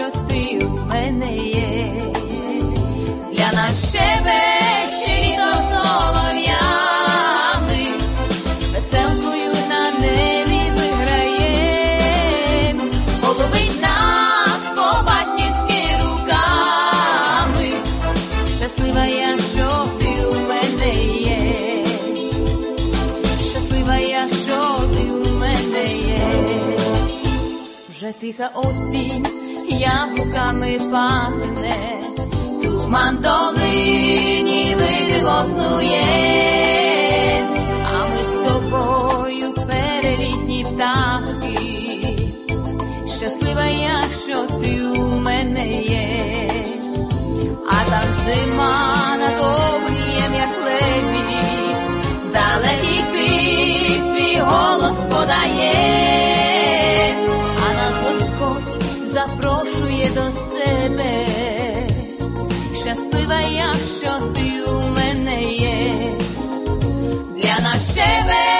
що ти у мене є. Для нас щебече літо солов'ями, веселкою на небі виграє, половить нас по-батьківськи руками. Щаслива я, що ти у мене є. Щаслива я, що ти у мене є. Вже тиха осінь яблуками пахне, туман долині видиво снує, а ми з тобою перелітні птахи. Щаслива я, що ти у мене є. А там зима над обрієм, як лебідь, здалекий крик свій голос подає, а нас Господь запрошує до себе. Щаслива я, що ти у мене є. Для нас щебече